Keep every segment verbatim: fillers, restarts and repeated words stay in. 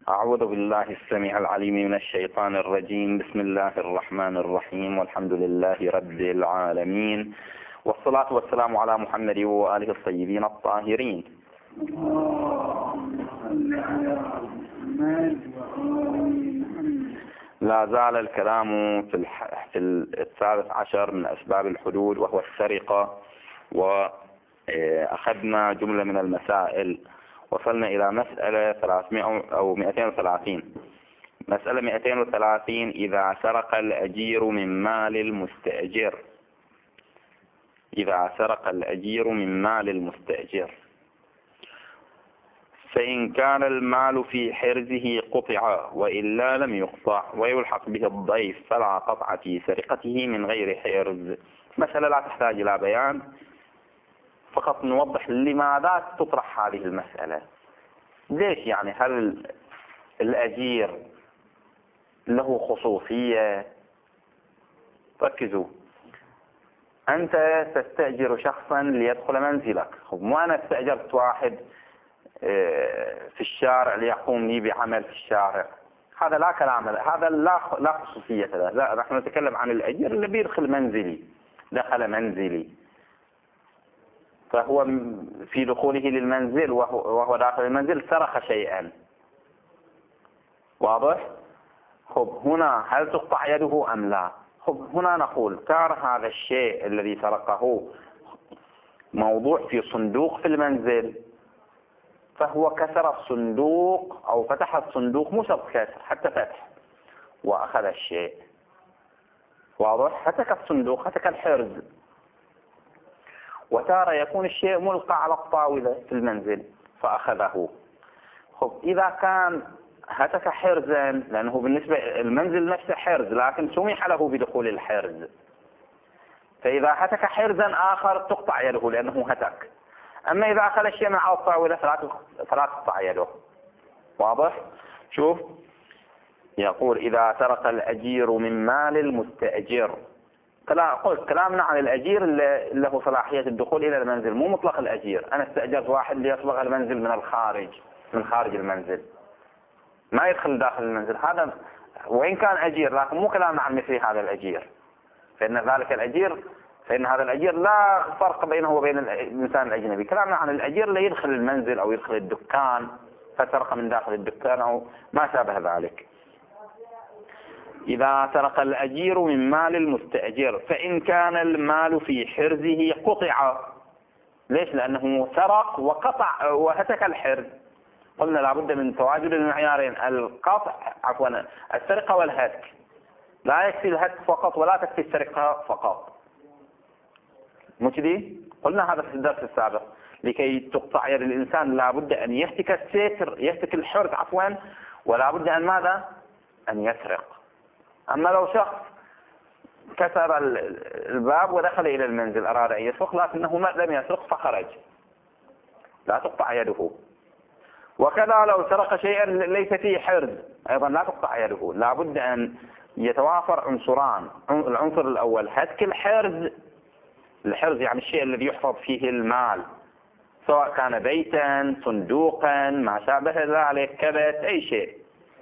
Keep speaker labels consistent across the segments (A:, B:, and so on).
A: أعوذ بالله السميع العليم من الشيطان الرجيم. بسم الله الرحمن الرحيم، والحمد لله رب العالمين، والصلاة والسلام على محمد وآله الطيبين الطاهرين. لا زال الكلام في في الثالث عشر من أسباب الحدود وهو السرقة، وأخذنا جملة من المسائل. وصلنا إلى مسألة ثلاثمائة أو مئتين وثلاثين. مسألة مئتين وثلاثين: إذا سرق الأجير من مال المستأجر. إذا سرق الأجير من مال المستأجر فإن كان المال في حرزه قطع وإلا لم يقطع ويلحق به الضيف فلا قطع في سرقته من غير حرز. مسألة لا تحتاج إلى بيان، فقط نوضح لماذا تطرح هذه المسألة. ليش يعني؟ هل الأجير له خصوصية؟ ركزوا. أنت تستأجر شخصا ليدخل منزلك. مو أنا استأجرت واحد في الشارع ليقوم لي بعمل في الشارع، هذا لا كلام، هذا لا لا خصوصية له. لا، نحن نتكلم عن الأجير اللي بيدخل منزلي، دخل منزلي، فهو في دخوله للمنزل وهو داخل المنزل سرق شيئا. واضح؟ خب هنا هل تقطع يده أم لا؟ خب هنا نقول كان هذا الشيء الذي سرقه موضوع في صندوق في المنزل، فهو كسر الصندوق أو فتح الصندوق، مو شرط كسر، حتى فتح وأخذ الشيء. واضح؟ هتك الصندوق، هتك الحرز. وتارة يكون الشيء ملقى على الطاولة في المنزل فأخذه. خب إذا كان هتك حرزا، لأنه بالنسبة المنزل نفسه حرز لكن سمح له بدخول الحرز، فإذا هتك حرزا آخر تقطع يده لأنه هتك. أما إذا أخذ الشيء من على الطاولة فلا تقطع يده. واضح؟ شوف، يقول إذا سرق الأجير من مال المستأجر. قلت كلامنا عن الأجير اللي له صلاحية الدخول إلى المنزل، مو مطلق الأجير. أنا استأجرت واحد ليصبغ المنزل من الخارج، من خارج المنزل، ما يدخل داخل المنزل، هذا وإن كان أجير لكن مو كلامنا عن مثل هذا الأجير. فإن ذلك الأجير فإن هذا الأجير لا فرق بينه وبين الإنسان الأجنبي. كلامنا عن الأجير اللي يدخل المنزل أو يدخل الدكان فسرق من داخل الدكان أو ما شابه ذلك. إذا سرق الأجير من مال المستأجر فإن كان المال في حرزه قطع. ليش؟ لأنه سرق وقطع وهتك الحرز. قلنا لابد من تواجد المعيارين، القطع عفوا السرقة والهتك. لا يكفي الهتك فقط ولا تكفي السرقة فقط. مو كذي؟ قلنا هذا في الدرس السابق. لكي تقطع يد الإنسان لابد أن يهتك الستر، يهتك الحرز عفوا، ولا بد أن ماذا؟ أن يسرق. أما لو شخص كسر الباب ودخل إلى المنزل أراد أن يسرق لكنه لم يسرق فخرج، لا تقطع يده. وكذا لو سرق شيئا ليس فيه حرز أيضا لا تقطع يده. لا بد أن يتوافر عنصران. العنصر الأول هتك الحرز. الحرز يعني الشيء الذي يحفظ فيه المال، سواء كان بيتا، صندوقا، ما شابه ذلك، كبت، أي شيء.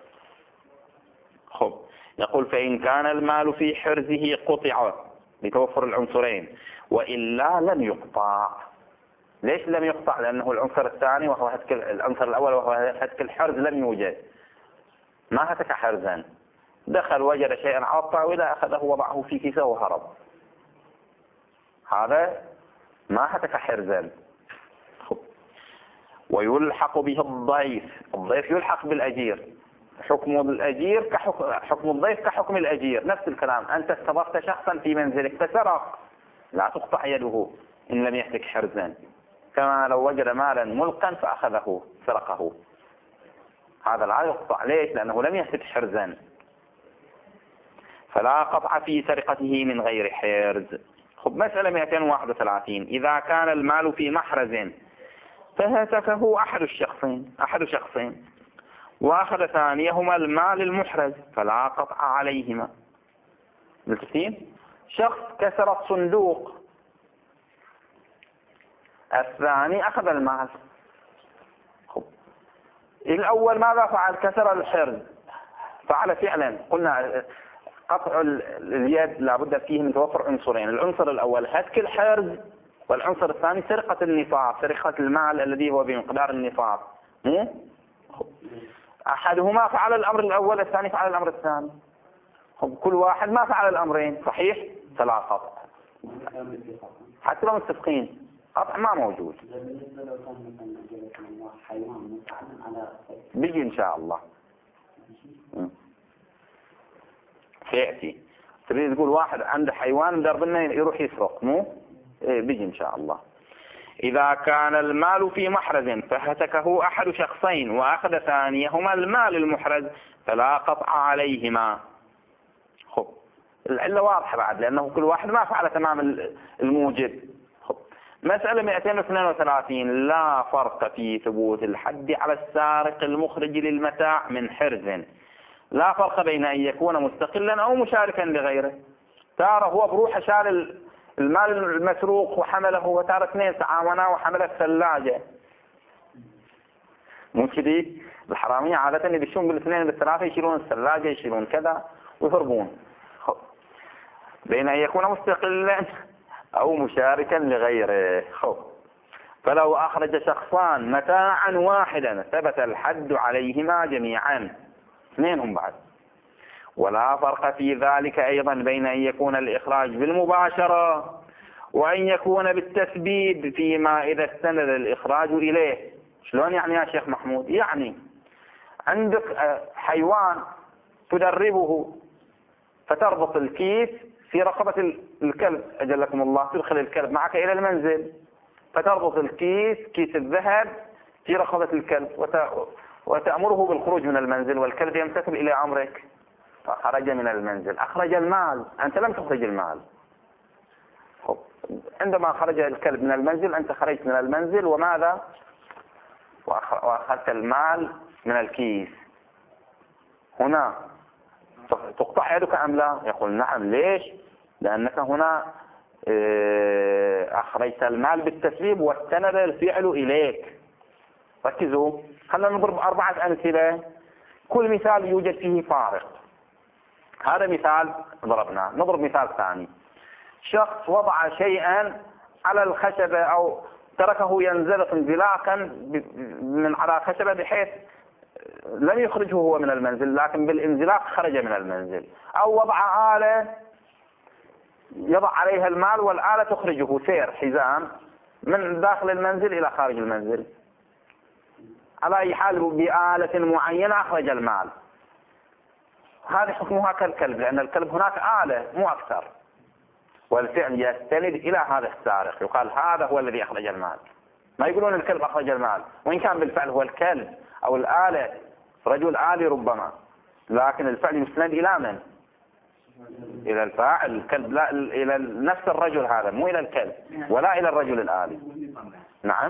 A: خب يقول فإن كان المال في حرزه قطع لتوفر العنصرين وإلا لم يقطع. ليش لم يقطع؟ لأنه العنصر الثاني وهو هتك العنصر الأول وهو هتك الحرز لم يوجد، ما هتك حرزا. دخل وجد شيئا على الطاولة أخذه وضعه في كيسه وهرب، هذا ما هتك حرزا. ويلحق به الضيف. الضيف يلحق بالأجير. حكم الأجير كحكم حكم الضيف كحكم الأجير، نفس الكلام. أنت استضفت شخصا في منزلك فسرق، لا تقطع يده إن لم يهتك حرزا، كما لو وجد مالا ملقا فأخذه سرقه، هذا لا يقطع. ليش؟ لأنه لم يهتك حرزا، فلا قطع في سرقته من غير حرز. خب مسألة مئتين وواحد وثلاثين: إذا كان المال في محرز فهتكه أحد الشخصين أحد شخصين وأخذ ثانيهما المال المحرز فلا قطع عليهما. ملتفتين؟ شخص كسر الصندوق، الثاني أخذ المال. الأول ماذا فعل؟ كسر الحرز، فعل فعلا. قلنا قطع اليد لابد فيه من توفر عنصرين، العنصر الأول هتك الحرز، والعنصر الثاني سرقة النصاب، سرقة المال الذي هو بمقدار النصاب. أحدهما فعل الأمر الأول، الثاني فعل الأمر الثاني. كل واحد ما فعل الأمرين، صحيح؟ فلا قطع حتى لو متفقين، قطع ما موجود. بيجي إن شاء الله سيأتي. تريد تقول واحد عنده حيوان دربنا يروح يسرق، مو إيه؟ بيجي إن شاء الله. إذا كان المال في محرز فهتكه أحد شخصين وأخذ ثانيهما المال المحرز فلا قطع عليهما. خب العلة واضحة بعد، لأنه كل واحد ما فعل تمام الموجب. خب مسألة مئتين واثنين وثلاثين، لا فرق في ثبوت الحد على السارق المخرج للمتاع من حرز، لا فرق بين أن يكون مستقلا أو مشاركا لغيره. تارة هو بروحه شال المال المسروق وحمله، وتارة اثنين تعاونا وحمل الثلاجة. مو كذي؟ الحرامية عادة يدشون بالاثنين بالثلاثة، يشيلون الثلاجة يشيلون كذا ويهربون. بين أن يكون مستقلا أو مشاركا لغيره. خب فلو أخرج شخصان متاعا واحدا ثبت الحد عليهما جميعا، اثنينهم بعد. ولا فرق في ذلك أيضا بين أن يكون الإخراج بالمباشرة وأن يكون بالتسبيب فيما إذا استند الإخراج إليه. شلون يعني يا شيخ محمود؟ يعني عندك حيوان تدربه فتربط الكيس في رقبة الكلب، أجلكم الله، تدخل الكلب معك إلى المنزل فتربط الكيس كيس الذهب في رقبة الكلب وتأمره بالخروج من المنزل، والكلب يمتثل إلى أمرك، فخرج من المنزل. أخرج المال، أنت لم تخرج المال. عندما خرج الكلب من المنزل أنت خرجت من المنزل، وماذا؟ وأخذت المال من الكيس. هنا تقطع يدك أم لا؟ يقول نعم. ليش؟ لأنك هنا أخرجت المال بالتسبيب واستند الفعل إليك. ركزوا، خلينا نضرب أربعة أمثلة، كل مثال يوجد فيه فارق. هذا مثال ضربناه، نضرب مثال ثاني. شخص وضع شيئا على الخشبة أو تركه ينزلق انزلاقا من على خشبة بحيث لم يخرجه هو من المنزل، لكن بالانزلاق خرج من المنزل. أو وضع آلة يضع عليها المال والآلة تخرجه، سير حزام، من داخل المنزل إلى خارج المنزل. على أي حال بآلة معينة أخرج المال. هذه حكمها كالكلب، لأن الكلب هناك آلة مو أكثر، والفعل يستند إلى هذا السارق، يقال هذا هو الذي أخرج المال. ما يقولون الكلب أخرج المال، وإن كان بالفعل هو الكلب أو الآلة، رجل آلي ربما، لكن الفعل يستند إلى من؟ إلى الفاعل. الكلب لا، إلى نفس الرجل هذا، مو إلى الكلب ولا إلى الرجل الآلي. نعم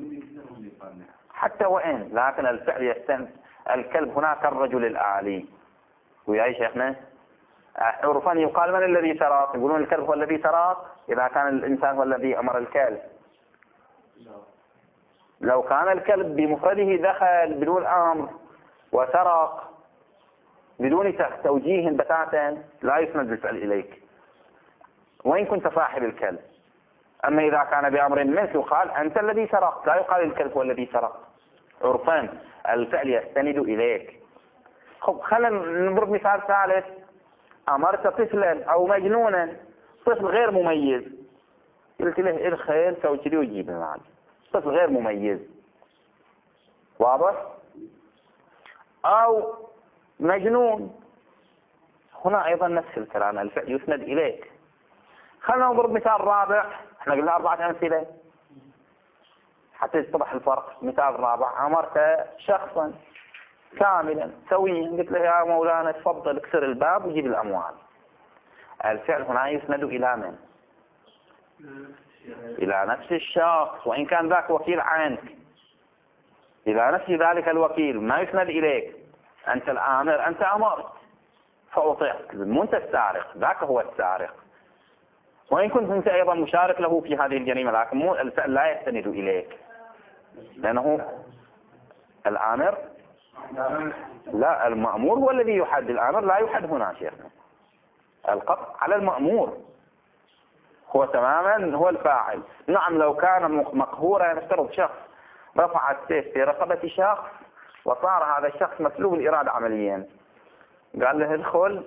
A: حتى وإن، لكن الفعل يستند. الكلب هناك الرجل الآلي. ويا شيخنا عرفا يقال من الذي سرق؟ يقولون الكلب هو الذي سرق إذا كان الإنسان هو الذي أمر الكلب. لو كان الكلب بمفرده دخل بدون أمر وسرق بدون توجيه بتاتا لا يسند الفعل إليك وإن كنت صاحب الكلب. أما إذا كان بأمر منك يقال أنت الذي سرق، لا يقال الكلب هو الذي سرق. عرفا الفعل يستند إليك. خب خلينا نضرب مثال ثالث. أمرت طفلا أو مجنونا، طفل غير مميز، قلت له الخير سوي كذي وجيب المال، طفل غير مميز، واضح؟ أو مجنون، هنا أيضا نفس الكلام، الفعل يسند إليك. خلينا نضرب مثال رابع، احنا قلنا أربعة أمثلة حتى يتضح الفرق. مثال رابع، أمرت شخصا كاملا سويا، قلت له يا مولانا تفضل اكسر الباب وجيب الأموال. الفعل هنا يسند إلى من؟ إلى نفس الشخص، وإن كان ذاك وكيل عنك، إلى نفس ذلك الوكيل، ما يسند إليك. أنت الآمر، أنت أمرت فأطعت، مو أنت السارق، ذاك هو السارق. وإن كنت أنت أيضا مشارك له في هذه الجريمة، لكن الفعل لا يستند إليك، لأنه الآمر لا، المأمور هو الذي يحد، الآمر لا يحد هنا شيخنا. القطع على المأمور، هو تماما هو الفاعل. نعم لو كان مقهورا، نفترض شخص رفع السيف في رقبة شخص وصار هذا الشخص مسلوب الإرادة عمليا، قال له ادخل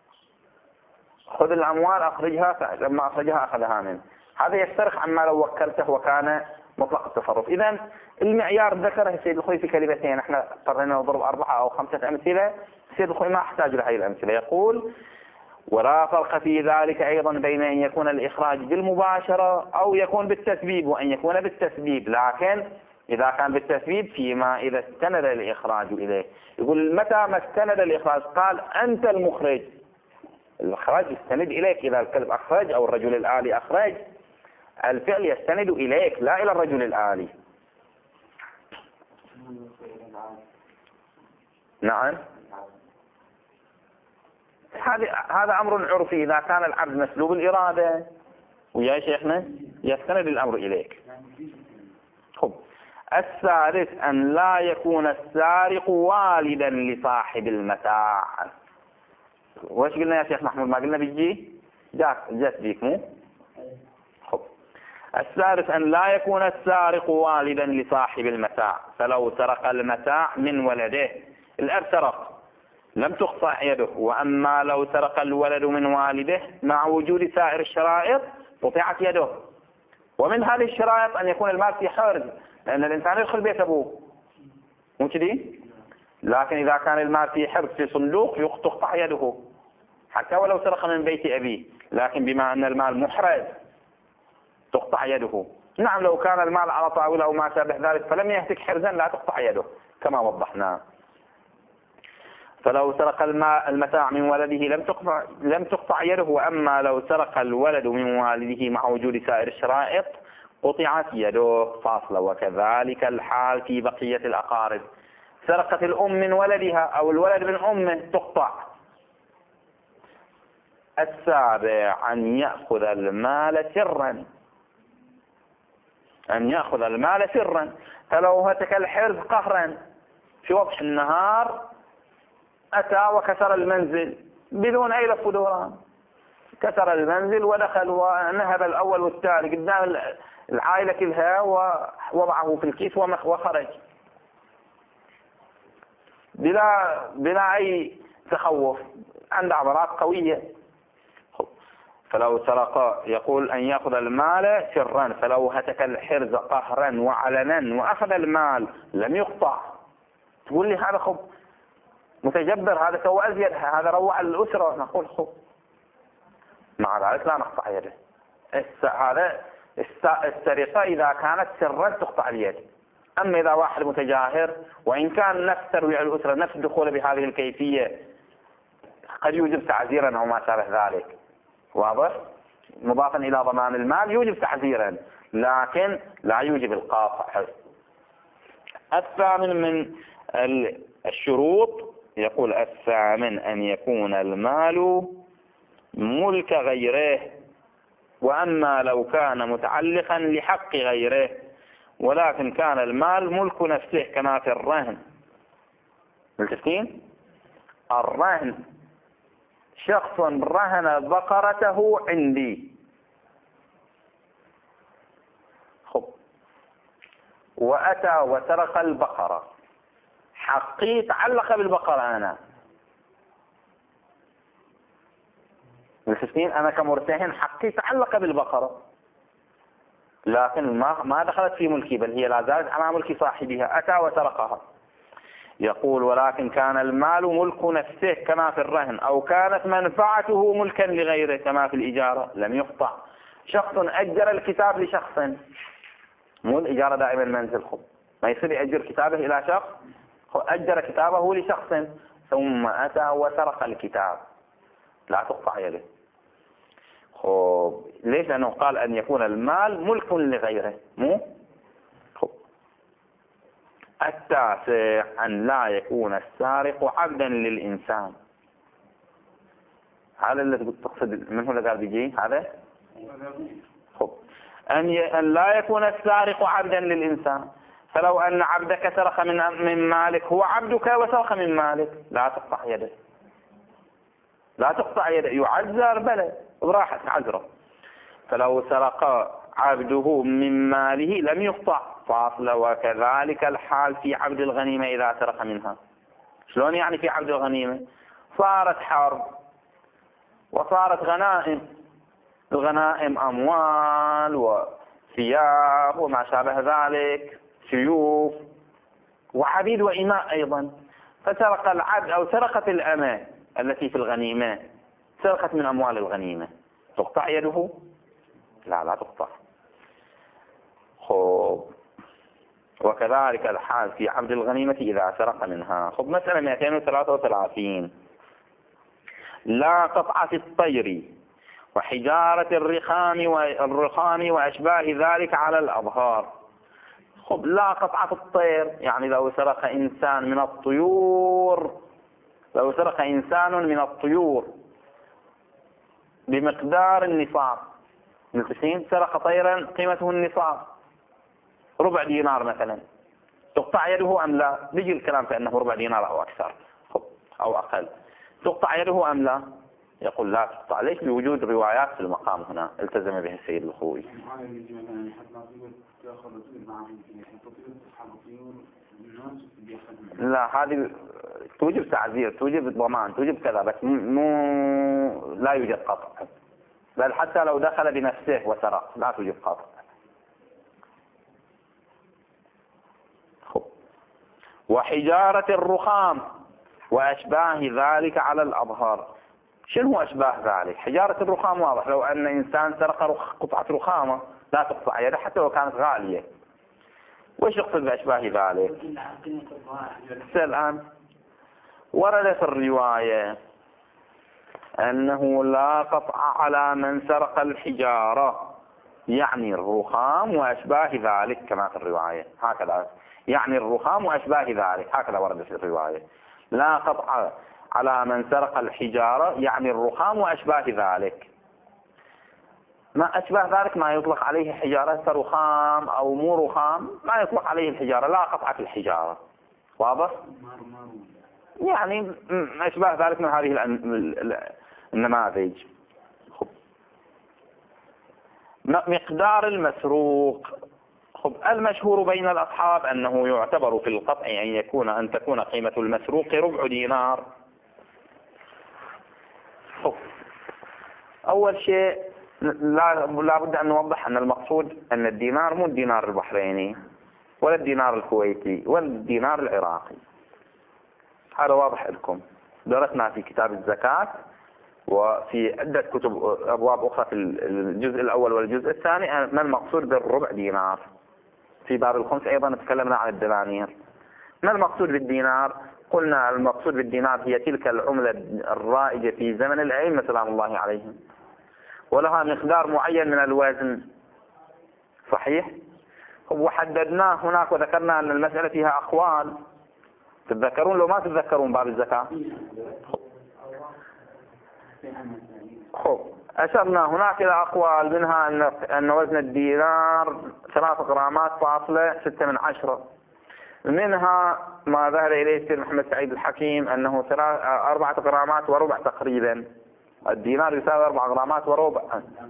A: خذ الأموال أخرجها، لما أخرجها أخذها منه، هذا يفترق عما لو وكلته وكان مطلق التصرف. إذن المعيار ذكره السيد الخوي في كلمتين، احنا اضطرينا نضرب أربعة أو خمسة أمثلة، السيد الخوي ما احتاج لهذه الأمثلة. يقول ولا فرق في ذلك أيضا بين أن يكون الإخراج بالمباشرة أو يكون بالتسبيب، وأن يكون بالتسبيب، لكن إذا كان بالتسبيب فيما إذا استند الإخراج إليه. يقول متى ما استند الإخراج، قال أنت المخرج، الإخراج يستند إليك، إذا الكلب أخرج أو الرجل الآلي أخرج، الفعل يستند إليك لا إلى الرجل الآلي. نعم، هذا أمر عرفي. إذا كان العبد مسلوب الإرادة ويا شيخنا يستند الأمر إليك. خب، الثالث أن لا يكون السارق والدا لصاحب المتاع. وش قلنا يا شيخ محمود؟ ما قلنا بيجي جاك جات بيك مو؟ خب، الثالث أن لا يكون السارق والدا لصاحب المتاع، فلو سرق المتاع من ولده، الأب سرق لم تقطع يده، وأما لو سرق الولد من والده مع وجود سائر الشرائط قطعت يده. ومن هذه الشرائط أن يكون المال في حرز، لأن الإنسان يدخل بيت أبوه مو كذي، لكن إذا كان المال في حرز في صندوق تقطع يده حتى ولو سرق من بيت أبيه، لكن بما أن المال محرز تقطع يده. نعم لو كان المال على طاولة أو ما شابه ذلك فلم يهتك حرزا لا تقطع يده كما وضحنا. فلو سرق المتاع من ولده لم تقطع لم تقطع يده، وأما لو سرق الولد من والده مع وجود سائر الشرائط قطعت يده فاصلة. وكذلك الحال في بقية الأقارب، سرقت الأم من ولدها أو الولد من أمه تقطع. السابع أن يأخذ المال سرا، أن يأخذ المال سرا، فلو هتك الحرز قهرا في وضح النهار أتى وكسر المنزل بدون أي لف ودوران، كسر المنزل ودخل ونهب الأول والثاني قدام العائلة كلها ووضعه في الكيس وخرج بلا بلا أي تخوف، عند عبارات قوية. فلو سرق، يقول أن يأخذ المال سرا، فلو هتك الحرز قهرا وعلنا وأخذ المال لم يقطع. تقول لي هذا خب متجبر، هذا سوى أزيد، هذا روع الأسرة، نقول خب مع ذلك لا نقطع يده. هذا السرقة إذا كانت سرا تقطع اليد. أما إذا واحد متجاهر وإن كان نفس ترويع الأسرة نفس الدخول بهذه الكيفية قد يوجب تعزيرا أو ما شابه ذلك، واضح؟ مضافا إلى ضمان المال يوجب تعزيرا لكن لا يوجب القاطع. الثامن من الشروط، يقول الثامن أن يكون المال ملك غيره، وأما لو كان متعلقا لحق غيره، ولكن كان المال ملك نفسه كما في الرهن. ملتفتين؟ الرهن شخص رهن بقرته عندي، خب وأتى وسرق البقرة، حقي تعلق بالبقرة، أنا ملتفتين، أنا كمرتهن حقي تعلق بالبقرة، لكن ما ما دخلت في ملكي بل هي لا زالت على ملك صاحبها، أتى وسرقها. يقول ولكن كان المال ملك نفسه كما في الرهن، أو كانت منفعته ملكا لغيره كما في الإجارة لم يقطع. شخص أجر الكتاب لشخص، مو الإجارة دائما منزل، خب ما يصير يأجر كتابه إلى شخص، أجر كتابه لشخص ثم أتى وسرق الكتاب لا تقطع يده. خب ليش؟ لأنه قال أن يكون المال ملك لغيره، مو خب. التاسع أن لا يكون السارق عبدا للإنسان. هذا اللي تقصد من هو اللي قال بيجي هذا؟ خب أن ي... أن لا يكون السارق عبدا للإنسان، فلو أن عبدك سرق من من مالك، هو عبدك وسرق من مالك، لا تقطع يده، لا تقطع يده، يعذر بلى براحة عذره. فلو سرق عبده من ماله لم يقطع فاصل. وكذلك الحال في عبد الغنيمة إذا سرق منها. شلون يعني في عبد الغنيمة؟ صارت حرب وصارت غنائم، الغنائم أموال وثياب وما شابه ذلك، سيوف وعبيد وإماء أيضا. فسرق العبد أو سرقت الأمة التي في الغنيمة، سرقت من أموال الغنيمة، تقطع يده؟ لا لا تقطع. خب وكذلك الحال في عبد الغنيمة إذا سرق منها. خب مسألة مئتين وثلاثة وثلاثين. لا قطع في الطير وحجارة الرخام والرخام وأشباه ذلك على الأظهار. خب لا قطع في الطير، يعني لو سرق إنسان من الطيور، لو سرق إنسان من الطيور بمقدار النصاب، مثل سرق طيرا قيمته النصاب ربع دينار مثلا، تقطع يده أم لا؟ بيجي الكلام في أنه ربع دينار أو أكثر أو أقل، تقطع يده أم لا؟ يقول لا تقطع. ليش؟ لوجود روايات في المقام هنا التزم به السيد الخوي. لا، هذه توجب تعزير، توجب ضمان، توجب كذا، بس مو لا يوجد قطع. بل حتى لو دخل بنفسه وسرق لا توجب قطع. وحجارة الرخام وأشباه ذلك على الأظهار. شنو هو أشباه ذلك؟ حجارة الرخام واضح، لو أن إنسان سرق قطعة رخامة لا تقطع يده حتى لو كانت غالية. وش يقصد بأشباه ذلك؟ الآن ورد في الرواية أنه لا قطع على من سرق الحجارة، يعني الرخام وأشباه ذلك كما في الرواية، هكذا يعني الرخام وأشباه ذلك، هكذا ورد في الرواية. لا قطع على من سرق الحجارة يعني الرخام وأشباه ذلك. ما أشباه ذلك ما يطلق عليه حجارة، رخام أو مو رخام ما يطلق عليه الحجارة، لا قطع في الحجارة. واضح؟ يعني أشباه ذلك من هذه النماذج. مقدار المسروق. خب المشهور بين الأصحاب أنه يعتبر في القطع أن يكون أن تكون قيمة المسروق ربع دينار. خب أول شيء لا بد أن نوضح أن المقصود أن الدينار مو الدينار البحريني ولا الدينار الكويتي ولا الدينار العراقي. هذا واضح لكم، درسنا في كتاب الزكاة وفي عدة كتب أبواب أخرى في الجزء الأول والجزء الثاني ما المقصود بالربع دينار. في باب الخمس أيضا تكلمنا عن الدنانير. ما المقصود بالدينار؟ قلنا المقصود بالدينار هي تلك العملة الرائجة في زمن الأئمة سلام الله عليهم، ولها مقدار معين من الوزن، صحيح؟ وحددناه هناك وذكرنا أن المسألة فيها أقوال، تتذكرون لو ما تتذكرون باب الزكاة؟ خب أشرنا هناك إلى أقوال، منها أن أن وزن الدينار ثلاث غرامات فاصلة ستة من عشرة، منها ما ذهب إليه السيد محمد سعيد الحكيم أنه ثلاث أربعة غرامات وربع تقريبا. الدينار يساوي أربع غرامات وربع،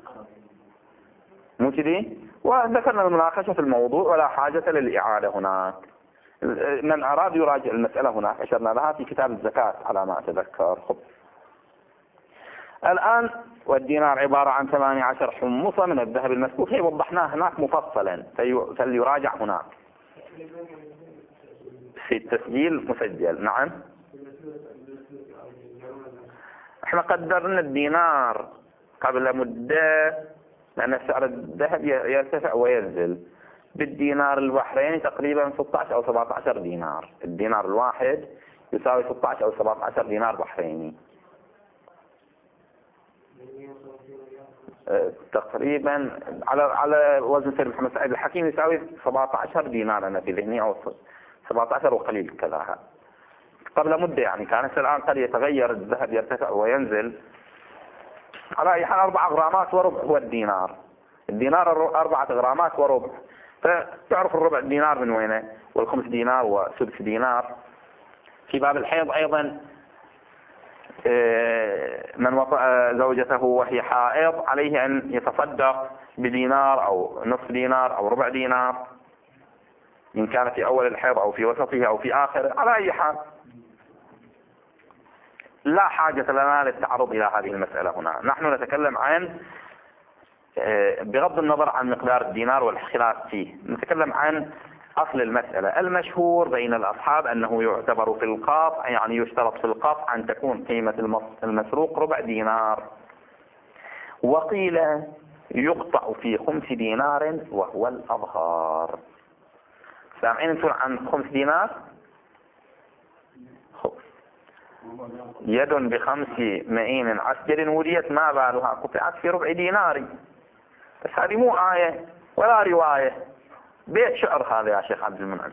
A: مو كذي؟ وذكرنا المناقشة في الموضوع ولا حاجة للإعادة هناك. من أراد يراجع المسألة هناك أشرنا لها في كتاب الزكاة على ما أتذكر. خب الآن والدينار عبارة عن ثمانية عشر حمصة من الذهب المسبوق، هي وضحناه هناك مفصلا فليراجع هناك في التسجيل مسجل. نعم احنا قدرنا الدينار قبل مدة لأن سعر الذهب يرتفع وينزل. بالدينار البحريني تقريبا ستة عشر أو سبعة عشر دينار، الدينار الواحد يساوي ستة عشر أو سبعة عشر دينار بحريني تقريبا على على وزن سيد محمد سعيد الحكيم يساوي سبعة عشر دينار أنا في ذهني، أو سبعة عشر وقليل كذا قبل مدة يعني. كانت الآن قد يتغير، الذهب يرتفع وينزل. على أي حال أربع غرامات وربع هو الدينار، الدينار أربعة غرامات وربع. فتعرف الربع دينار من وينه، والخمس دينار وسدس دينار. في باب الحيض أيضا من وطأ زوجته وهي حائض عليه أن يتصدق بدينار أو نصف دينار أو ربع دينار، إن كان في أول الحيض أو في وسطه أو في آخره. على أي حال لا حاجة لنا للتعرض إلى هذه المسألة هنا. نحن نتكلم عن بغض النظر عن مقدار الدينار والخلاف فيه، نتكلم عن أصل المسألة. المشهور بين الأصحاب أنه يعتبر في القاطع، يعني يشترط في القاطع أن تكون قيمة المسروق ربع دينار. وقيل يقطع في خمس دينار وهو الأظهار. سامعين انتم عن خمس دينار؟ يد بخمس مئين عسكر وليت ما بالها قطعت في ربع دينار. بس هذه مو آية ولا رواية، بيت شعر هذا يا شيخ عبد المنعم.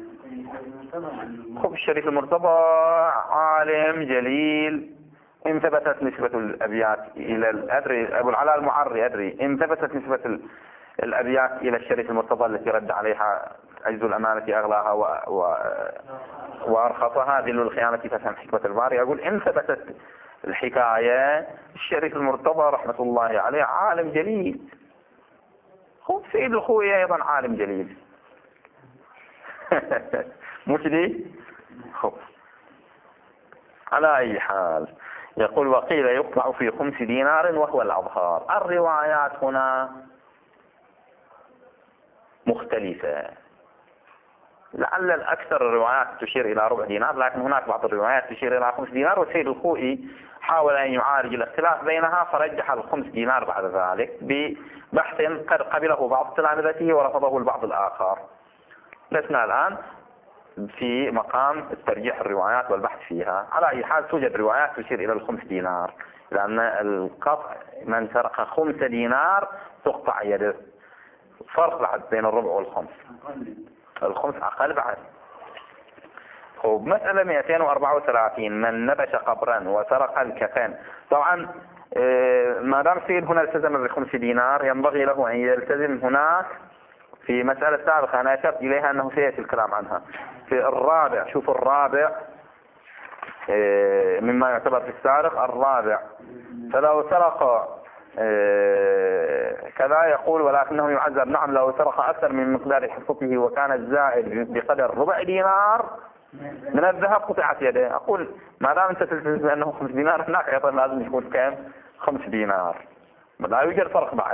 A: خب الشريف المرتضى عالم جليل، إن ثبتت نسبة الأبيات إلى الأدري أبو العلاء المعري أدري إن ثبتت نسبة الأبيات إلى الشريف المرتضى التي رد عليها عجز الأمانة أغلاها و... و... وأرخصها ذل الخيانة فسم حكمة الباري. أقول إن ثبتت الحكاية الشريف المرتضى رحمة الله عليه عالم جليل، هو سيد الخوي أيضا عالم جليل. مش دي؟ خب على أي حال يقول وقيل يقطع في خمس دينار وهو الأظهار. الروايات هنا مختلفة، لعل الأكثر الروايات تشير إلى ربع دينار، لكن هناك بعض الروايات تشير إلى خمس دينار. والسيد الخوئي حاول أن يعالج الاختلاف بينها فرجح الخمس دينار بعد ذلك ببحث قد قبله بعض تلامذته ورفضه البعض الآخر. لسنا الآن في مقام ترجيح الروايات والبحث فيها. على أي حال توجد روايات تشير إلى الخمس دينار، لأن القطع من سرق خمس دينار تقطع يده. فرق بعد بين الربع والخمس، الخمس أقل بعد. خب مسألة مئتين وأربعة وثلاثين من نبش قبرا وسرق الكفن. طبعا ما دام سيد هنا التزم بخمس دينار ينبغي له أن يلتزم هناك في مسألة سابقة أنا أشرت إليها أنه سيأتي الكلام عنها في الرابع. شوف الرابع مما يعتبر في السارق الرابع. فلو سرق كذا يقول ولكنه يعذب. نعم لو سرق أكثر من مقدار حصته وكان الزائد بقدر ربع دينار من الذهب قطعت يده. أقول ما دام أنت تلتزم أنه خمس دينار هناك أيضا لازم يكون كم خمس دينار، لا يوجد فرق بعد.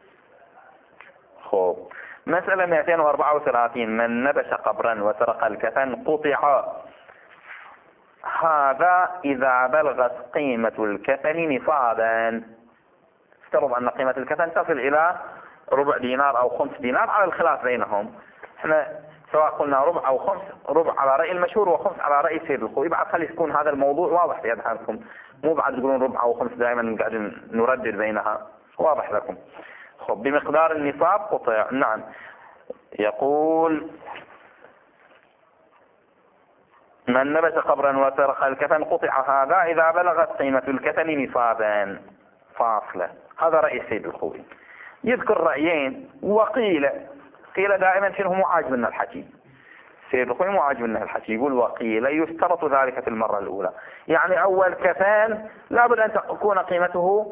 A: خب مسألة مئتين وأربعة وثلاثين من نبش قبرا وسرق الكفن قطع. هذا إذا بلغت قيمة الكفن نصابا. افترض أن قيمة الكفن تصل إلى ربع دينار أو خمس دينار على الخلاف بينهم. احنا سواء قلنا ربع أو خمس، ربع على رأي المشهور وخمس على رأي سيد الخوئي. بعد خلي يكون هذا الموضوع واضح في أذهانكم، مو بعد تقولون ربع أو خمس دائما قاعدين نردد بينها. واضح لكم. خب بمقدار النصاب قطع. نعم يقول من نبش قبرا وسرق الكفن قطع. هذا إذا بلغت قيمة الكفن نصابا فاصلة. هذا رأي السيد الخوئي. يذكر رأيين. وقيل قيل دائما شنو مو عاجبنا الحكي. السيد الخوئي مو عاجبنا الحكي. يقول وقيل يشترط ذلك في المرة الأولى، يعني أول كفن لابد أن تكون قيمته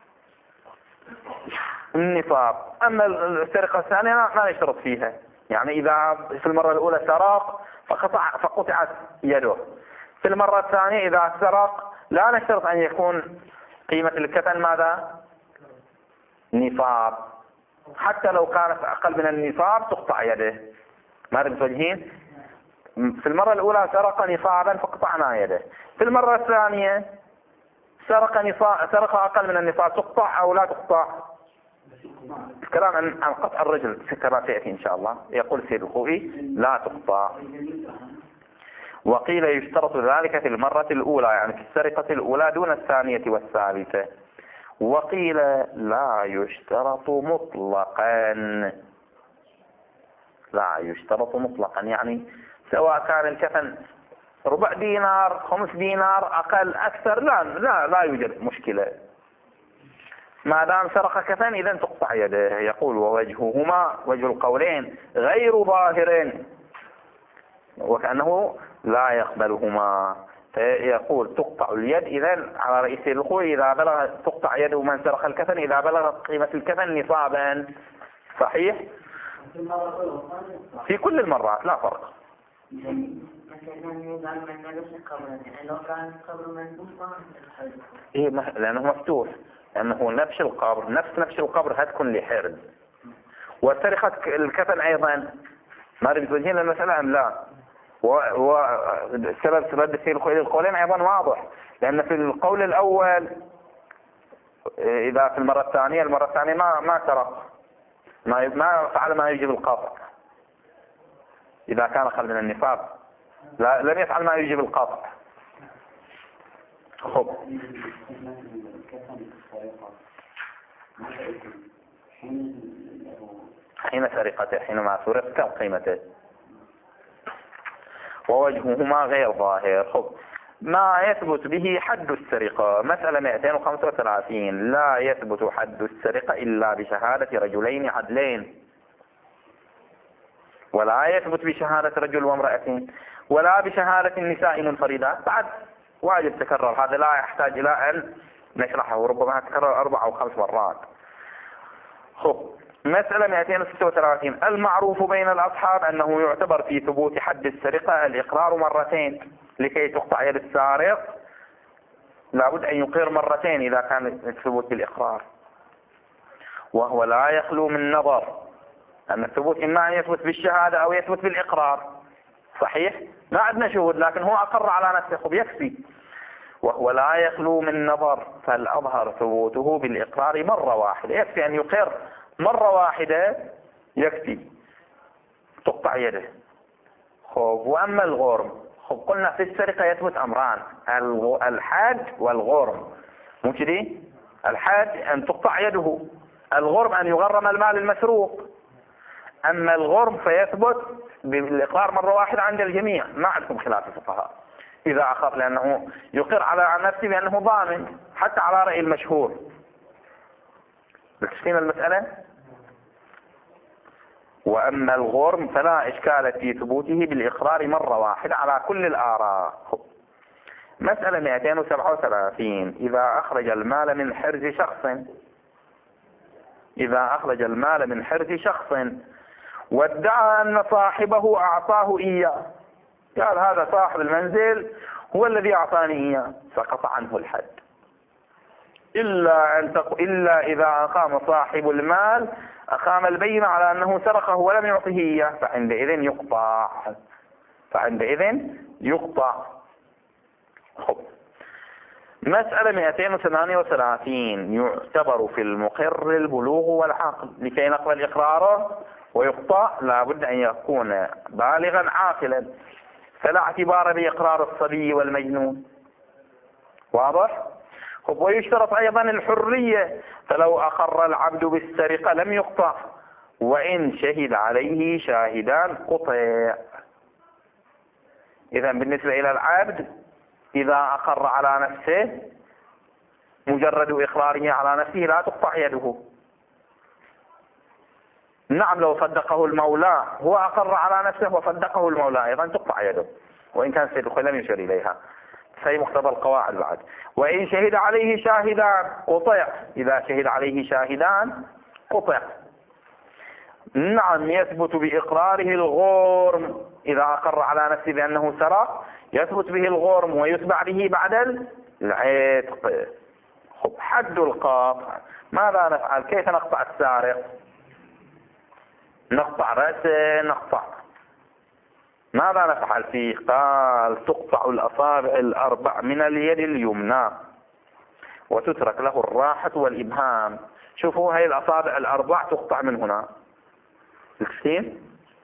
A: النصاب. أما السرقة الثانية ما نشترط فيها، يعني إذا في المرة الأولى سرق فقطع فقطعت يده، في المرة الثانية إذا سرق لا نشترط أن يكون قيمة الكفن ماذا؟ نصاب. حتى لو كانت أقل من النصاب تقطع يده. ماذا متوجهين؟ في المرة الأولى سرق نصابا فقطعنا يده، في المرة الثانية سرق نصاب سرق أقل من النصاب تقطع أو لا تقطع؟ الكلام عن عن قطع الرجل كما سيأتي إن شاء الله. يقول السيد الخوئي لا تقطع. وقيل يشترط ذلك في المرة الأولى، يعني في السرقة الأولى دون الثانية والثالثة. وقيل لا يشترط مطلقا. لا يشترط مطلقا، يعني سواء كان الكفن ربع دينار خمس دينار أقل أكثر لا لا لا يوجد مشكلة. ما دام سرق كفن إذا تقطع يده. يقول ووجههما وجه القولين غير ظاهر، وكأنه لا يقبلهما، فيقول تقطع اليد إذا على رئيس القول إذا بلغ تقطع يده من سرق الكفن إذا بلغت قيمة الكفن نصابا. صحيح في كل المرات لا فرق. إيه لأنه مفتوح، لأنه نفس القبر نفس نفس القبر هتكون لحرز. وسرقة الكفن أيضا ما بتوجهين المسألة أم لا؟ وسبب سبب في القولين أيضا واضح، لأن في القول الأول إذا في المرة الثانية المرة الثانية ما ما سرق، ما ما فعل ما يجب القطع إذا كان خل من النفاق، لا لم يفعل ما يجب القطع. خب حين سرقته حينما سرق كم قيمته؟ ووجههما غير ظاهر. خب ما يثبت به حد السرقة. مسألة مئتين وخمسة وثلاثين لا يثبت حد السرقة إلا بشهادة رجلين عدلين، ولا يثبت بشهادة رجل وامرأتين، ولا بشهادة النساء منفردات. بعد واجب تكرر، هذا لا يحتاج إلى أن نشرحه، وربما تكرر أربع أو خمس مرات. خب مسألة مئتين وستة وثلاثين المعروف بين الأصحاب أنه يعتبر في ثبوت حد السرقة الإقرار مرتين. لكي تقطع يد السارق لابد أن يقر مرتين إذا كان الثبوت بالإقرار، وهو لا يخلو من نظر، أن الثبوت إما أن يثبت بالشهادة أو يثبت بالإقرار. صحيح ما عندنا شهود لكن هو أقر على نفسه بيكفي. وهو لا يخلو من نظر، فالأظهر ثبوته بالإقرار مرة واحدة، يكفي أن يقر مرة واحدة يكفي تقطع يده. خب وأما الغرم، خب قلنا في السرقة يثبت أمران، الحاد والغرم، مو كذي؟ الحاد أن تقطع يده، الغرم أن يغرم المال المسروق. أما الغرم فيثبت بالإقرار مرة واحدة عند الجميع، ما عندكم خلاف الفقهاء إذا أخر، لأنه يقر على نفسه بأنه ضامن حتى على رأي المشهور. بتشفين المسألة؟ وأما الغرم فلا إشكال في ثبوته بالإقرار مرة واحدة على كل الآراء. مسألة مئتين وسبعة وثلاثين إذا أخرج المال من حرز شخص إذا أخرج المال من حرز شخص وادعى أن صاحبه أعطاه إياه، قال هذا صاحب المنزل هو الذي أعطاني إياه، سقط عنه الحد إلا أن تق... إلا إذا أقام صاحب المال أقام البينة على أنه سرقه ولم يعطه إياه، فعندئذ يقطع فعندئذ يقطع. خب مسألة مئتين وثمانية وثلاثين يعتبر في المقر البلوغ والعقل. لكي نقبل إقراره ويقطع لابد أن يكون بالغا عاقلا، فلا اعتبار بإقرار الصبي والمجنون. واضح؟ ويشترط أيضا الحرية، فلو أقر العبد بالسرقة لم يقطع، وإن شهد عليه شاهدان قطع. إذا بالنسبة إلى العبد إذا أقر على نفسه مجرد إقراره على نفسه لا تقطع يده. نعم لو صدقه المولى، هو أقر على نفسه وصدقه المولى أيضا تقطع يده، وإن كان سيد الخير لم يشر إليها، في مقتضى القواعد بعد. وإن شهد عليه شاهدان قطع، إذا شهد عليه شاهدان قطع. نعم يثبت بإقراره الغرم، إذا أقر على نفسه بأنه سرق يثبت به الغرم ويتبع به بعد العتق. خب حد القطع ماذا نفعل؟ كيف نقطع السارق؟ نقطع رأسه نقطع، ماذا نفعل فيه؟ قال تقطع الأصابع الأربع من اليد اليمنى وتترك له الراحة والإبهام. شوفوا هاي الأصابع الأربع تقطع من هنا الكسين،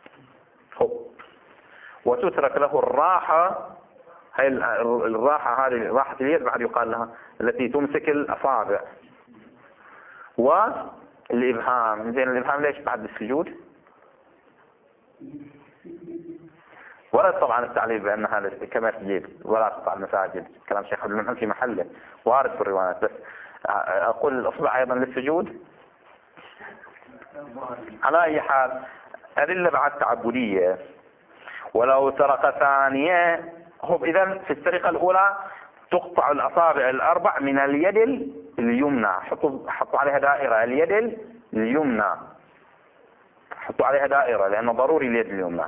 A: وتترك له الراحة. هاي الراحة هذه راحة اليد بعد يقال لها التي تمسك الأصابع، والإبهام. زين الإبهام ليش بعد السجود؟ ورد طبعا التعليل بأن هذا كما تجيب ولا تقطع المساجد، كلام شيخ عبد المنعم في محله وارد في الروايات، بس أقول الأصبع أيضا للسجود. على أي حال أدلة بعد تعبدية. ولو سرق ثانية، هو إذا في السرقة الأولى تقطع الأصابع الأربع من اليد اليمنى. حطوا حطوا عليها دائرة، اليد اليمنى حطوا عليها دائرة لأنه ضروري اليد اليمنى.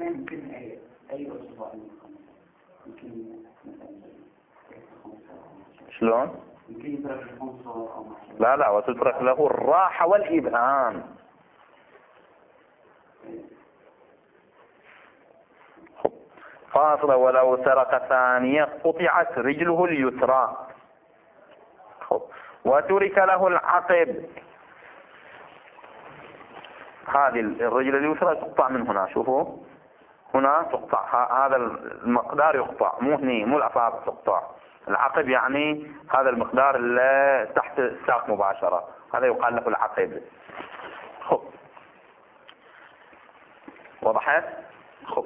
A: شلون؟ لا لا، وتترك له الراحة والإبهام. فاصلة. ولو سرق ثانية قطعت رجله اليسرى وترك له العقب. هذه الرجل اليسرى تقطع من هنا، شوفوا هنا تقطع، هذا المقدار يقطع، مو هني، مو الأصابع تقطع. العقب يعني هذا المقدار اللي تحت الساق مباشرة، هذا يقال له العقب. خب وضحت؟ خب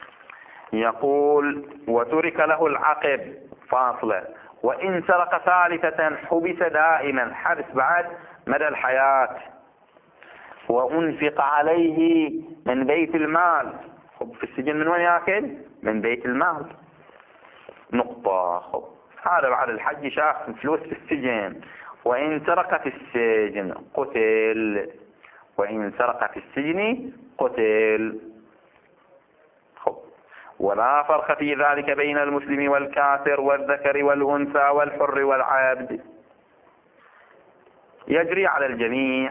A: يقول وترك له العقب فاصلة. وإن سرق ثالثة حبس دائما، حبس بعد مدى الحياة. وأنفق عليه من بيت المال. خب في السجن من وين يأكل؟ من بيت المال. نقطة. خب هذا بعد الحج شاف فلوس في السجن. وإن سرق في السجن قتل. وإن سرق في السجن قتل. خب ولا فرق في ذلك بين المسلم والكافر والذكر والأنثى والحر والعبد، يجري على الجميع.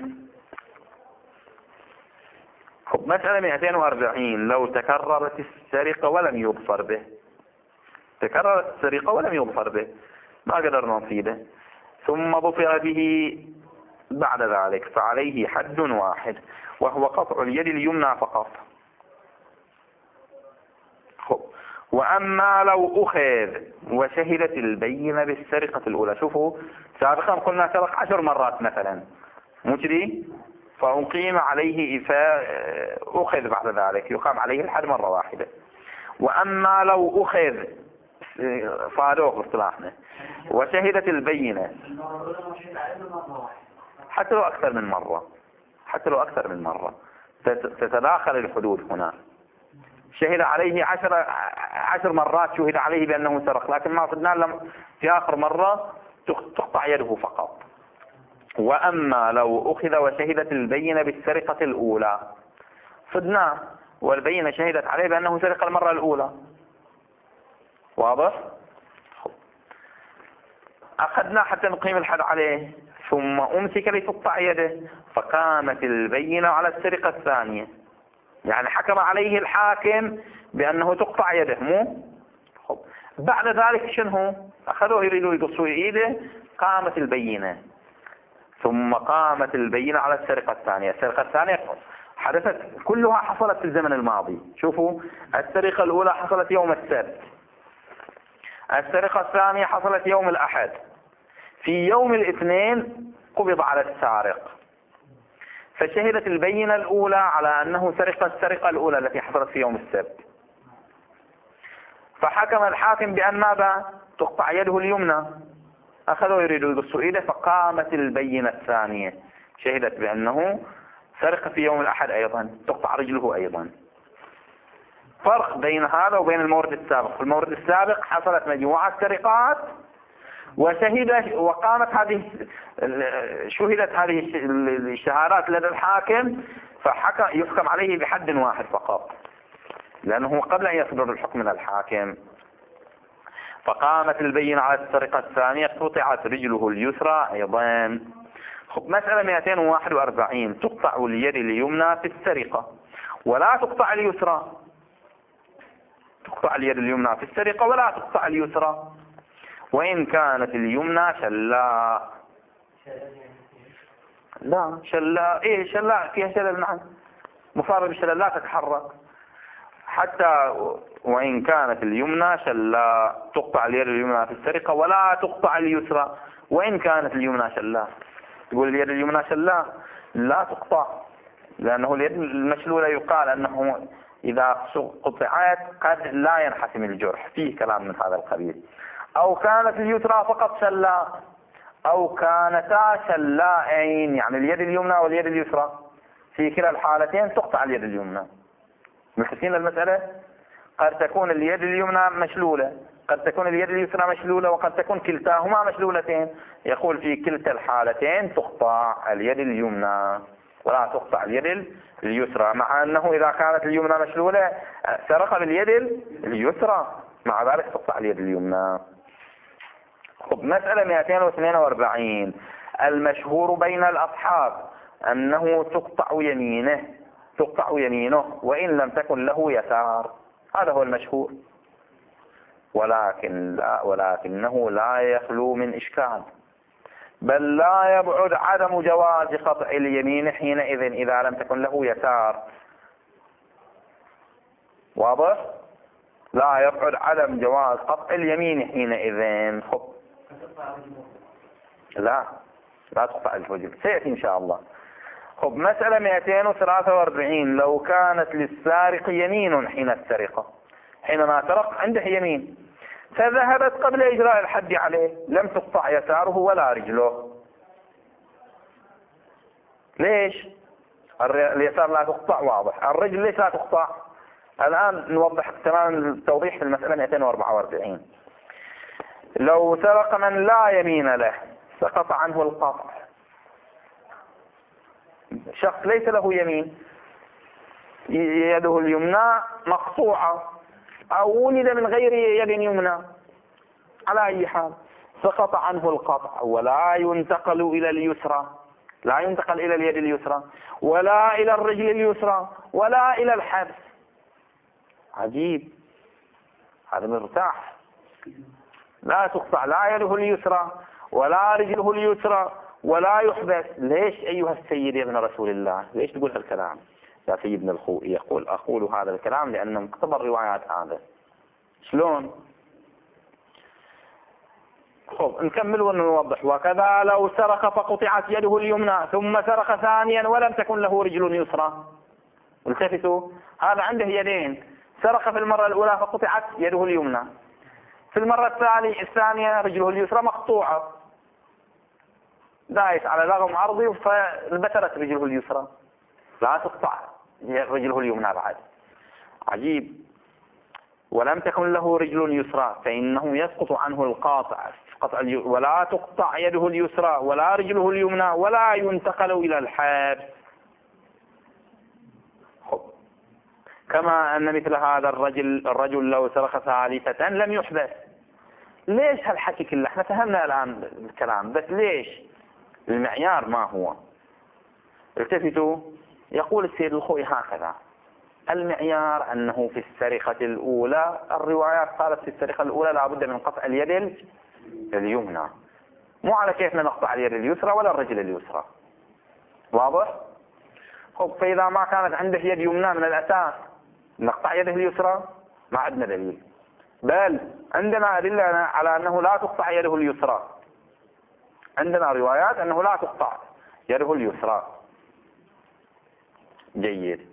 A: خب مسألة مئتين وأربعين. لو تكررت السرقة ولم يظفر به، تكررت السرقة ولم يظفر به، ما قدرنا نصيده، ثم ظفر به بعد ذلك فعليه حد واحد وهو قطع اليد اليمنى فقط. خب وأما لو أخذ وشهدت البينة بالسرقة الأولى. شوفوا سابقا قلنا سرق عشر مرات مثلا، مو كذي؟ فأقيم عليه فأخذ بعد ذلك يقام عليه الحد مرة واحدة. وأما لو أخذ صادوق باصطلاحنا وشهدت البينة، حتى لو أكثر من مرة، حتى لو أكثر من مرة تتداخل الحدود هنا. شهد عليه عشر عشر مرات، شهد عليه بأنه سرق، لكن ما صدنا لما في آخر مرة تقطع يده فقط. وأما لو أخذ وشهدت البينة بالسرقة الأولى، صدناه والبينة شهدت عليه بأنه سرق المرة الأولى، واضح؟ أخذنا حتى نقيم الحد عليه، ثم أمسك لتقطع يده، فقامت البينة على السرقة الثانية، يعني حكم عليه الحاكم بأنه تقطع يده، مو؟ خب. بعد ذلك شنو؟ أخذوه يريدوا يقصوا إيده، قامت البينة، ثم قامت البينة على السرقة الثانية. السرقة الثانية حدثت كلها حصلت في الزمن الماضي. شوفوا السرقة الأولى حصلت يوم السبت، السرقة الثانية حصلت يوم الأحد، في يوم الاثنين قبض على السارق، فشهدت البينة الأولى على أنه سرق السرقة الأولى التي حصلت في يوم السبت، فحكم الحاكم بأن ماذا؟ تقطع يده اليمنى. أخذوا يريدوا يقصوا إيده، فقامت البينة الثانية شهدت بأنه سرق في يوم الأحد أيضا، تقطع رجله أيضا. فرق بين هذا وبين المورد السابق. في المورد السابق حصلت مجموعة سرقات وشهد وقامت هذه شهدت هذه الشهادات لدى الحاكم، فحكم يحكم عليه بحد واحد فقط، لأنه قبل أن يصدر الحكم من الحاكم. فقامت البينة على السرقة الثانية، قطعت رجله اليسرى أيضا. مسألة مئتين وواحد وأربعين. تقطع اليد اليمنى في السرقة ولا تقطع اليسرى. تقطع اليد اليمنى في السرقة ولا تقطع اليسرى، وإن كانت اليمنى شلاء. لا شلاء، إيه شلاء فيها شلل، نعم مصابة بالشلل لا تتحرك. حتى وإن كانت اليمنى شلاء تقطع اليد اليمنى في السرقة ولا تقطع اليسرى، وإن كانت اليمنى شلاء. تقول اليد اليمنى شلاء لا تقطع، لأنه اليد المشلولة يقال أنه إذا قطعت قد لا ينحسم الجرح، فيه كلام من هذا القبيل. أو كانت اليسرى فقط شلاء، أو كانتا شلائين، يعني اليد اليمنى واليد اليسرى، في كلا الحالتين تقطع اليد اليمنى. ملتفين المسألة؟ قد تكون اليد اليمنى مشلولة، قد تكون اليد اليسرى مشلولة، وقد تكون كلتاهما مشلولتين. يقول في كلتا الحالتين تقطع اليد اليمنى ولا تقطع اليد اليسرى، مع أنه إذا كانت اليمنى مشلولة سرق باليد اليسرى، مع ذلك تقطع اليد اليمنى. خب مسألة مئتين واثنين وأربعين. المشهور بين الأصحاب أنه تقطع يمينه تقطع يمينه وإن لم تكن له يسار، هذا هو المشهور، ولكن لا ولكنه لا يخلو من إشكال، بل لا يبعد عدم جواز قطع اليمين حينئذ إذا لم تكن له يسار. واضح؟ لا يبعد عدم جواز قطع اليمين حينئذ. خب لا لا تقطع الرجل، سيأتي إن شاء الله. خب مسألة مئتين وثلاثة وأربعين. لو كانت للسارق يمين حين السرقة، حينما سرق عنده يمين فذهبت قبل إجراء الحد عليه، لم تقطع يساره ولا رجله. ليش؟ اليسار لا تقطع، واضح. الرجل ليش لا تقطع؟ الآن نوضح تمام التوضيح في المسألة مئتين وأربعة وأربعين. لو سرق من لا يمين له سقط عنه القطع. شخص ليس له يمين، يده اليمنى مقطوعة أو ولد من غير يد يمنى، على أي حال سقط عنه القطع، ولا ينتقل إلى اليسرى، لا ينتقل إلى اليد اليسرى ولا إلى الرجل اليسرى ولا إلى الحبس. عجيب، هذا مرتاح. لا تقطع لا يده اليسرى ولا رجله اليسرى ولا يحبس. ليش أيها السيد يا ابن رسول الله؟ ليش تقول هالكلام يا سيدنا الخوئي؟ يقول أقول هذا الكلام لأن مقتضى الروايات هذا. شلون؟ خب نكمل ونوضح. وكذا لو سرق فقطعت يده اليمنى ثم سرق ثانيا ولم تكن له رجل يسرى. التفتوا، هذا عنده يدين، سرق في المرة الأولى فقطعت يده اليمنى، في المرة الثانية رجله اليسرى مقطوعة، دايس على لغم عرضي فانبترت رجله اليسرى، لا تقطع رجله اليمنى بعد. عجيب. ولم تكن له رجل يسرى فإنه يسقط عنه القاطع قطع الي... ولا تقطع يده اليسرى ولا رجله اليمنى ولا ينتقل إلى الحبس. كما أن مثل هذا الرجل الرجل لو سرق ثالثة لم يحبس. ليش هالحكي كله؟ احنا فهمنا الآن الكلام، بس ليش؟ المعيار ما هو؟ التفتوا، يقول السيد الخوئي هكذا: المعيار أنه في السرقة الأولى، الروايات قالت في السرقة الأولى لابد من قطع اليد اليمنى، مو على كيفنا نقطع اليد اليسرى ولا الرجل اليسرى. واضح؟ خب فإذا ما كانت عنده يد يمنى من الأساس نقطع يده اليسرى، ما عندنا دليل، بل عندنا أدلة على أنه لا تقطع يده اليسرى، عندنا روايات أنه لا تقطع يده اليسرى. جيد.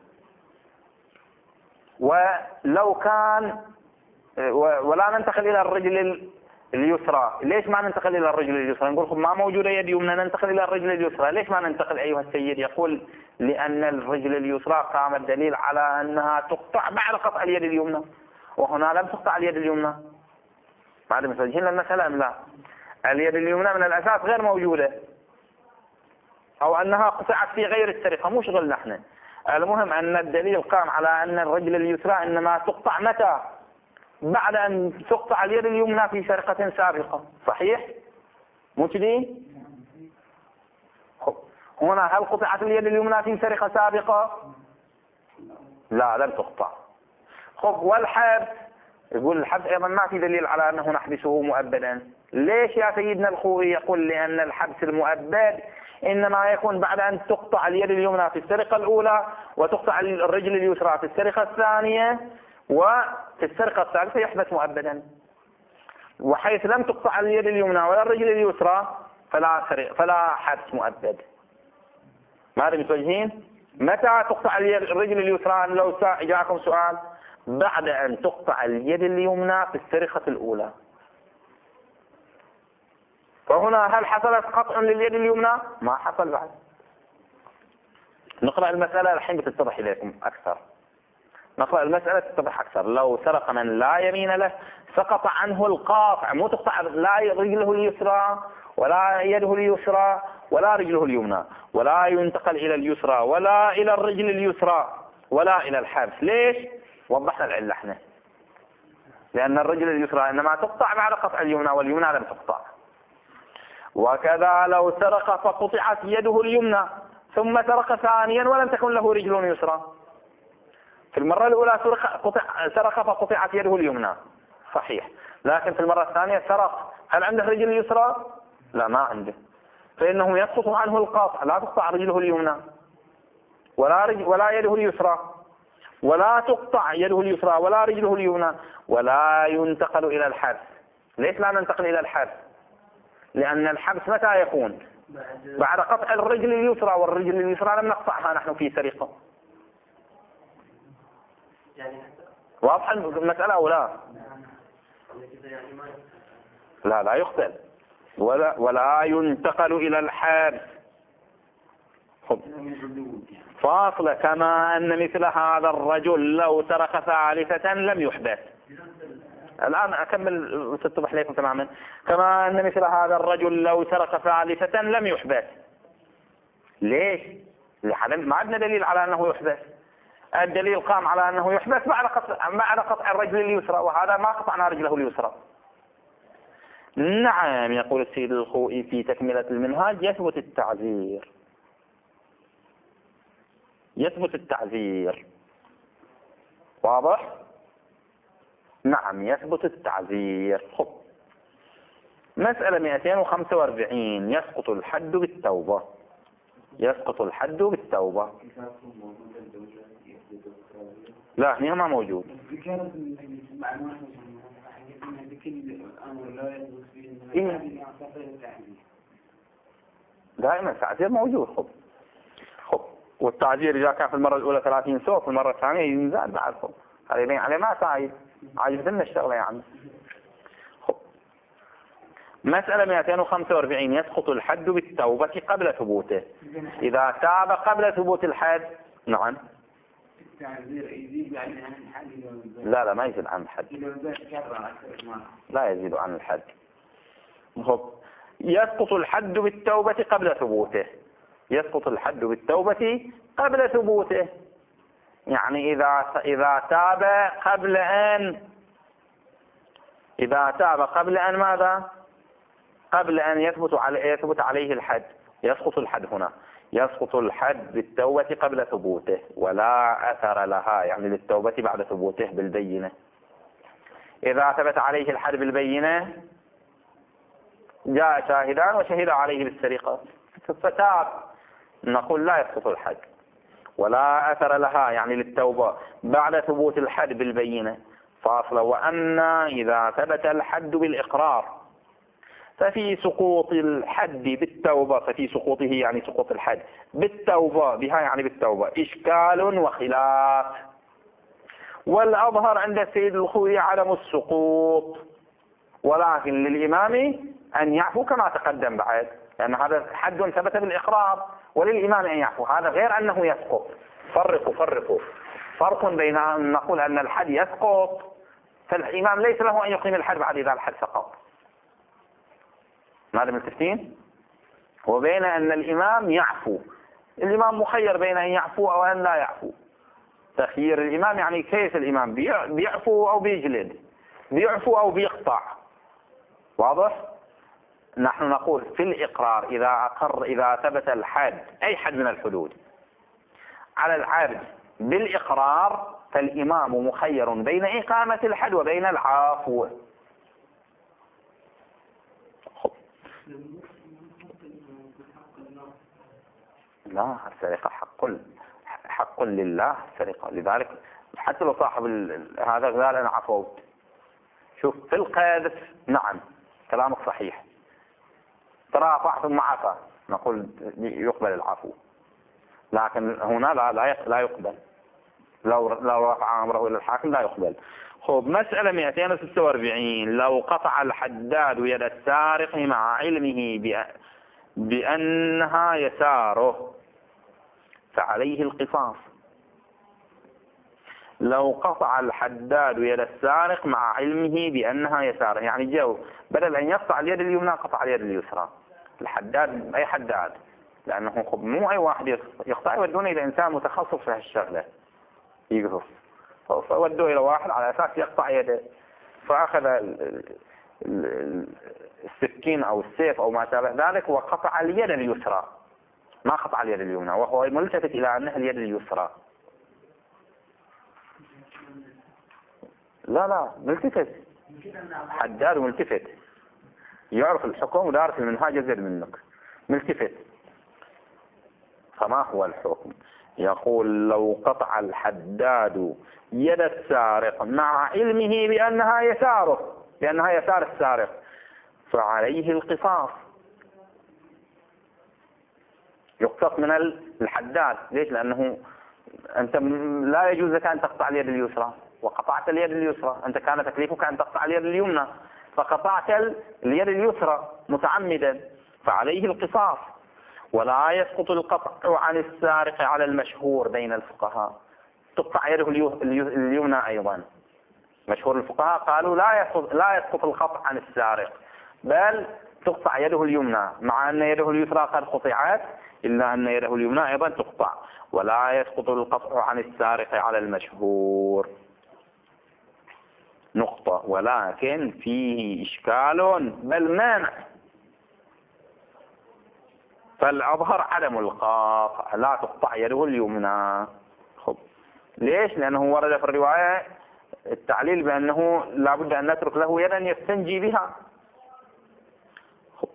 A: ولو كان ولا ننتقل إلى الرجل اليسرى، ليش ما ننتقل إلى الرجل اليسرى؟ نقول ما موجودة يد يمنى ننتقل إلى الرجل اليسرى، ليش ما ننتقل أيها السيد؟ يقول لأن الرجل اليسرى قام الدليل على أنها تقطع بعد قطع اليد اليمنى، وهنا لم تقطع اليد اليمنى. بعد مسجلين المسألة أم لا؟ اليد اليمنى من الأساس غير موجودة، أو أنها قطعت في غير السرقة، مو شغلنا احنا. المهم أن الدليل قام على أن الرجل اليسرى إنما تقطع متى؟ بعد أن تقطع اليد اليمنى في سرقة سابقة. صحيح؟ مو كذي؟ هنا هل قطعت اليد اليمنى في سرقة سابقة؟ لا، لم تقطع. خب والحبس، يقول الحبس أيضا ما في دليل على أنه نحبسه مؤبدا. ليش يا سيدنا الخوئي؟ يقول لأن الحبس المؤبد إنما يكون بعد أن تقطع اليد اليمنى في السرقة الأولى وتقطع الرجل اليسرى في السرقة الثانية، وفي السرقة الثالثة يحبس مؤبدا. وحيث لم تقطع اليد اليمنى ولا الرجل اليسرى فلا فلا حبس مؤبد. ما أدري متوجهين؟ متى تقطع الرجل اليسرى؟ لو جاءكم سؤال، بعد أن تقطع اليد اليمنى في السرقة الأولى. ف فهنا هل حصلت قطع لليد اليمنى؟ ما حصل بعد. نقرأ المسألة الحين بتتضح إليكم أكثر. نقرأ المسألة تتضح أكثر. لو سرق من لا يمين له سقط عنه القاطع، مو تقطع لا رجله اليسرى ولا يده اليسرى ولا رجله اليمنى، ولا ينتقل إلى اليسرى ولا إلى الرجل اليسرى ولا إلى الحبس. ليش؟ وضحنا العلة احنا. لأن الرجل اليسرى إنما تقطع بعد قطع اليمنى واليمنى لم تقطع. وكذا لو سرق فقطعت يده اليمنى ثم سرق ثانيا ولم تكن له رجل يسرى. في المرة الأولى سرق, قطع سرق فقطعت يده اليمنى صحيح، لكن في المرة الثانية سرق، هل عنده رجل يسرى؟ لا ما عنده، فإنه يسقط عنه القاطع، لا تقطع رجله اليمنى ولا, رجل ولا يده اليسرى، ولا تقطع يده اليسرى ولا رجله اليمنى، ولا ينتقل إلى الحبس. ليش لا ننتقل إلى الحبس؟ لأن الحبس متى يكون؟ بعد قطع الرجل اليسرى، والرجل اليسرى لم نقطعها نحن في سرقة. واضح المسألة أو لا؟ لا لا يقتل ولا ولا ينتقل إلى الحبس. فاصل كما أن مثل هذا الرجل لو سرق ثالثة لم يحبس. الآن أكمل تتضح لكم تماما. كما أن مثل هذا الرجل لو سرق ثالثة لم يحبس. ليش؟ ما عندنا دليل على أنه يحبس. الدليل قام على أنه يحبس بعد قطع بعد قطع الرجل اليسرى، وهذا ما قطعنا رجله اليسرى. نعم، يقول السيد الخوئي في تكملة المنهاج يثبت التعذير. يثبت التعذير. واضح؟ نعم يثبت التعذير. خب. مسألة مئتين وخمسة وأربعين. يسقط الحد بالتوبة. يسقط الحد بالتوبة. لا هنا ما موجود. إيه؟ دائما التعذير موجود. خب خب والتعذير إذا كان في المرة الأولى ثلاثين سوء في المرة الثانية ينزاد بعد. خب هذا يبين عليه ما سايد، عاجبتنا الشغلة يعني. خب مسألة مئتين وخمسة وأربعين. يسقط الحد بالتوبة قبل ثبوته. إذا تاب قبل ثبوت الحد. نعم. لا لا ما يزيد عن الحد. لا يزيد عن الحد. خب يسقط الحد بالتوبة قبل ثبوته. يسقط الحد بالتوبة قبل ثبوته، يعني إذا إذا تاب قبل أن إذا تاب قبل أن ماذا؟ قبل أن يثبت عليه يثبت عليه الحد يسقط الحد هنا. يسقط الحد بالتوبة قبل ثبوته ولا أثر لها، يعني للتوبة بعد ثبوته بالبينة. إذا ثبت عليه الحد بالبينة جاء شاهدان وشهد عليه بالسرقة فتاب، نقول لا يسقط الحد ولا أثر لها، يعني للتوبة بعد ثبوت الحد بالبينة. فاصل. وأما إذا ثبت الحد بالإقرار ففي سقوط الحد بالتوبة ففي سقوطه يعني سقوط الحد بالتوبة بها يعني بالتوبة إشكال وخلاف. والأظهر عند السيد الخوئي عدم السقوط، ولكن للإمام أن يعفو كما تقدم بعد، لأن هذا حد ثبت بالإقرار وللإمام أن يعفو، هذا غير أنه يسقط. فرقوا فرقوا فرق بين أن نقول أن الحد يسقط فالإمام ليس له أن يقيم الحد بعد إذا الحد سقط، ماذا ملتفتين؟ وبين أن الإمام يعفو. الإمام مخير بين أن يعفو أو أن لا يعفو. تخيير الإمام يعني كيف الإمام بيعفو أو بيجلد، بيعفو أو بيقطع. واضح؟ نحن نقول في الإقرار إذا أقر إذا ثبت الحد أي حد من الحدود على العبد بالإقرار فالإمام مخير بين إقامة الحد وبين العفو. لا السرقة حق حق لله السرقة، لذلك حتى لو صاحب هذا قال أنا عفوت. شوف في القذف نعم كلامك صحيح، ترافع ثم عفا نقول يقبل العفو، لكن هنا لا لا لا يقبل لو لو رفع أمره إلى الحاكم لا يقبل. خب مسألة مئتين وستة وأربعين، لو قطع الحداد يد السارق مع علمه بأنها يساره فعليه القصاص. لو قطع الحداد يد السارق مع علمه بأنها يساره، يعني جو بدل أن يقطع اليد اليمنى قطع اليد اليسرى. الحداد أي حداد، لأنه خب مو أي واحد يقطع، يودونه إلى إنسان متخصص في هالشغلة يقصص، فودوه إلى واحد على أساس يقطع يده، فأخذ السكين أو السيف أو ما شابه ذلك وقطع اليد اليسرى، ما قطع اليد اليمنى، وهو ملتفت إلى أنها اليد اليسرى. لا لا ملتفت، حداد ملتفت، يعرف الحكم ودارس المنهاج أزيد منك، ملتفت. فما هو الحكم؟ يقول لو قطع الحداد يد السارق مع علمه بأنها يساره، بأنها يسار السارق فعليه القصاص، يقتص من الحداد. ليش؟ لأنه أنت لا يجوز لك أن تقطع اليد اليسرى وقطعت اليد اليسرى، أنت كان تكليفك أن تقطع اليد اليمنى فقطعت اليد اليسرى متعمدا، فعليه القصاص. ولا يسقط القطع عن السارق على المشهور بين الفقهاء، تقطع يده اليمنى أيضا. مشهور الفقهاء قالوا لا يسقط لا يسقط القطع عن السارق، بل تقطع يده اليمنى، مع أن يده اليسرى قد قطعت إلا أن يده اليمنى أيضا تقطع. ولا يسقط القطع عن السارق على المشهور. نقطة. ولكن فيه إشكال بل مانع، فالأظهر عدم القطع، لا تقطع يده اليمنى. خب ليش؟ لأنه ورد في الرواية التعليل بأنه لا بد أن نترك له يدا يستنجي بها. خب.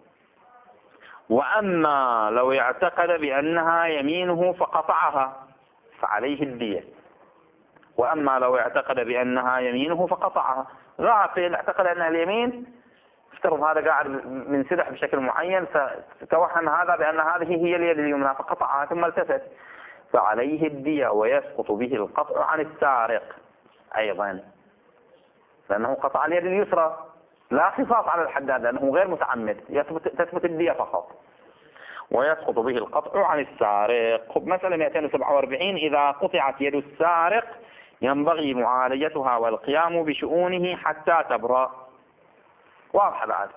A: وأما لو اعتقد بأنها يمينه فقطعها فعليه الدية. وأما لو اعتقد بأنها يمينه فقطعها، غافل اعتقد أنها اليمين، افترض هذا قاعد من سدح بشكل معين فتوهم هذا بأن هذه هي اليد اليمنى فقطعها ثم التفت، فعليه الدية ويسقط به القطع عن السارق أيضا، لأنه قطع اليد اليسرى، لا قصاص على الحداد لأنه غير متعمد، تثبت الدية فقط. ويسقط به القطع عن السارق. مسألة مئتين وسبعة وأربعين، إذا قطعت يد السارق ينبغي معالجتها والقيام بشؤونه حتى تبرأ. واضح بعد.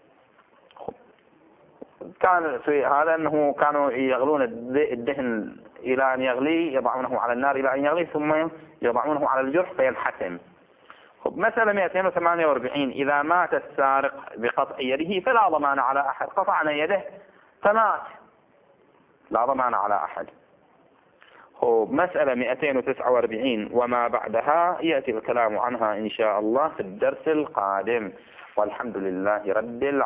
A: كان في هذا أنه كانوا يغلون الدهن إلى أن يغلي، يضعونه على النار إلى أن يغلي ثم يضعونه على الجرح فينحسم. مسألة مئتين وثمانية وأربعين، إذا مات السارق بقطع يده فلا ضمان على أحد، قطعنا يده فمات لا ضمان على أحد. مسألة مئتين وتسعة وأربعين وما بعدها يأتي الكلام عنها إن شاء الله في الدرس القادم، والحمد لله رب العالمين.